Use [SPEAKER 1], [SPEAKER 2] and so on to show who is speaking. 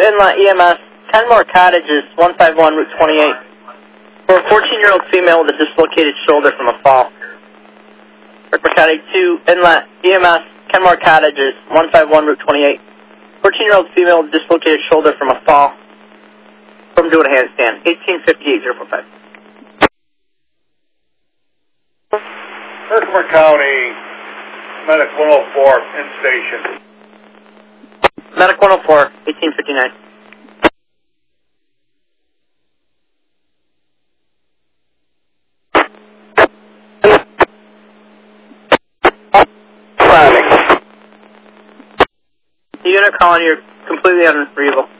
[SPEAKER 1] Inlet EMS, Kenmore Cottages, 151 Route 28. For a 14-year-old female with a dislocated shoulder from a fall. Mercati 2, Inlet EMS, Kenmore Cottages, 151 Route 28. 14-year-old female with a dislocated shoulder from a fall. From doing a handstand, 1858-045.
[SPEAKER 2] Herkimer County, Medic 104, in station.
[SPEAKER 1] Medic 104, 1859. The unit calling, you're completely unreachable.